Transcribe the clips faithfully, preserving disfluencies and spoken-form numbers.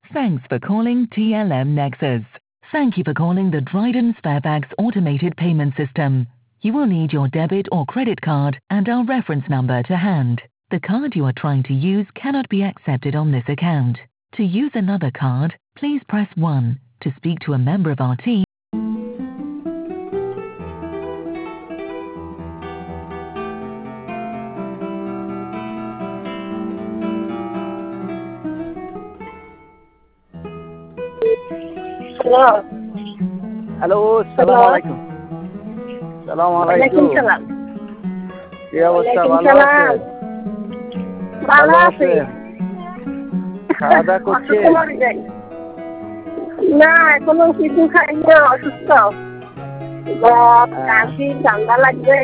Thanks for calling T L M Nexus. Thank you for calling the Dryden Sparebags automated payment system. You will need your debit or credit card and our reference number to hand. The card you are trying to use cannot be accepted on this account. To use another card, please press one. To speak to a member of our team. Hello. Hello, আসসালামু আলাইকুম। আসসালামু আলাইকুম। কি অবস্থা? ভালো আছেন? ভালো আছি। খাওয়া দাওয়া করছেন? না, এখনো কিছু খাইনি, অসুস্থ। কাশি, ঠান্ডা লাগবে।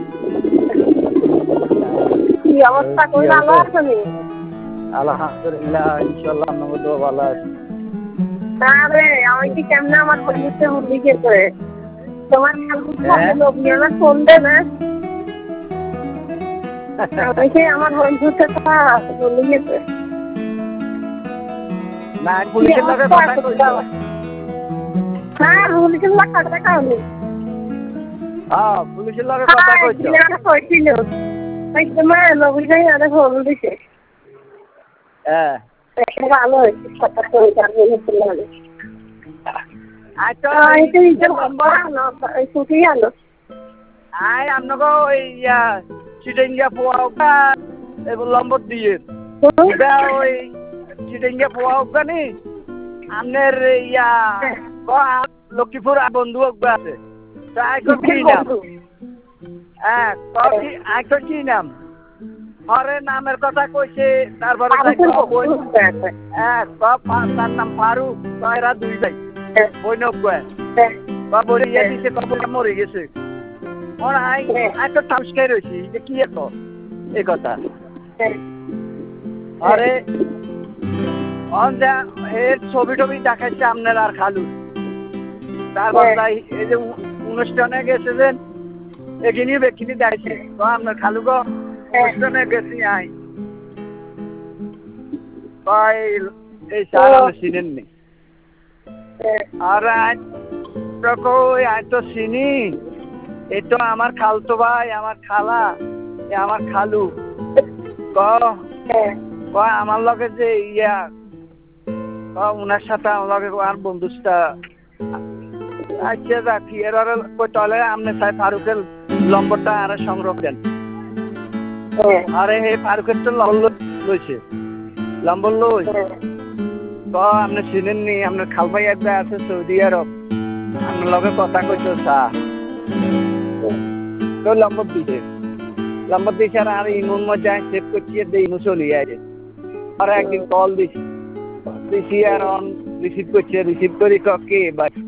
কি অবস্থা? কই ভালো আছেন? আলহামদুলিল্লাহ, ইনশাআল্লাহ আমরা তো ভালো আছি। আরে আমি কি কেমনে আমার বন্ধুতে ভুলি গেছে? তোমার খালু ফোন দে না। আমি আমার বন্ধুতে ভুলি গেছে। না, পুলিশের লগে কথা কইছো? হ্যাঁ, পুলিশের লগে কথা কইনি। হ্যাঁ, পুলিশের লগে কথা কইছো? হ্যাঁ, কইছিল। এই তোমার নবীলাই আরে ফোন দিছে। হ্যাঁ। ভালো হয়েছে, কথা কই যাবে না। আচ্ছা, এটা এটা নম্বর না, ছুটি আলো। আই আমনগো ওই ইয়া চিটেঙ্গা পোয়াওকা এবং লম্বর দিয়ে। এটা ওই চিটেঙ্গা পোয়াওকা নি আমনের ইয়া লক্ষ্মীপুর বন্ধু আছে। তো আইকো কি নাম? হ্যাঁ, কি আইকো কি নাম? আরে নামের কথা কইছে, তারপরে হ্যাঁ তার নাম ফারুক, এরা দুই ভাই বৈনব বা বলে ইয়ে দিছে, কবরটা মরে গেছে। ওর আই আই তো সংস্কার হয়েছি যে কি এত এই কথা। আরে এর ছবি টবি দেখাচ্ছে আপনার আর খালু। তারপর তাই এই যে অনুষ্ঠানে গেছিলেন এখানে বেখিনি দেখছে তো আপনার খালু গো অনুষ্ঠানে গেছি আই এই সারা চিনেন নি। আর আজ তো চিনি, এই তো আমার খালতো ভাই, আমার খালা, আমার খালু ক আমার লগে যে ইয়া উনার সাথে আমার লগে আর বন্ধুটা। আচ্ছা যাক এর তাহলে আপনি চাই ফারুকের নম্বরটা আর সংগ্রহ দেন। আরে হে ফারুকের তো নম্বর লইছে, নম্বর লই তো আপনি চিনেন নি, আপনার খাল ভাই একটা আছে সৌদি আরব, আপনার লগে কথা কইতো চা তো নম্বর দিছে, নম্বর দিছে আর ইমুর মধ্যে সেভ করছি ইমু চলে যায়। আর একদিন কল দিছি দিছি আর অন রিসিভ করছে, রিসিভ করি কে ভাই